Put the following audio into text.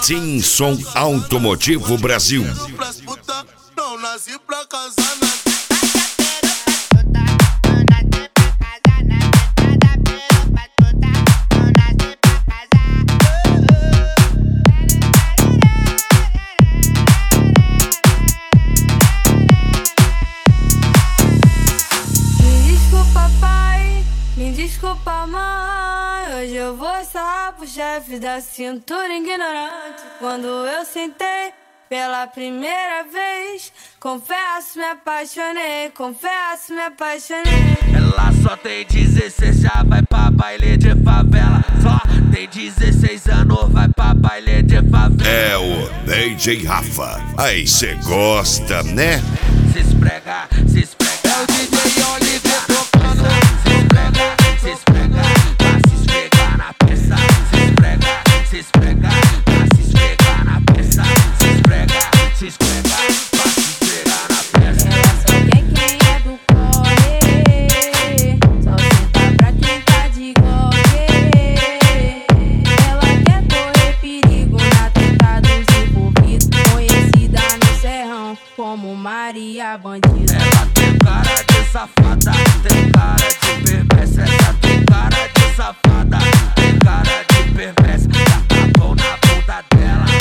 Sim Som Automotivo Brasil. Não nasci pra casar, né? Me desculpa, mãe, hoje eu vou sarrar pro chefe da cintura ignorante. Quando eu sentei pela primeira vez, confesso, me apaixonei, confesso, me apaixonei. Ela só tem 16, já vai pra baile de favela. Só tem 16 anos, vai pra baile de favela. É o DJ Rafa, aí cê gosta, né? Se esprega, se esprega. É o DJ Oliver tocando. Se esprega, se esprega, pra se esfregar na peça. Se esprega, se esprega, pra se esfregar na peça. Se esprega, se esprega, pra se esfregar na peça. Ela só quer quem é do corre, só senta pra quem tá de corre. Ela quer correr perigo na teta dos envolvidos, conhecida no serrão como Maria Bandida. Ela tem cara de safada, tem cara de perversa. Essa tem cara de safada, tem cara de perversa. Já tapou na bunda dela.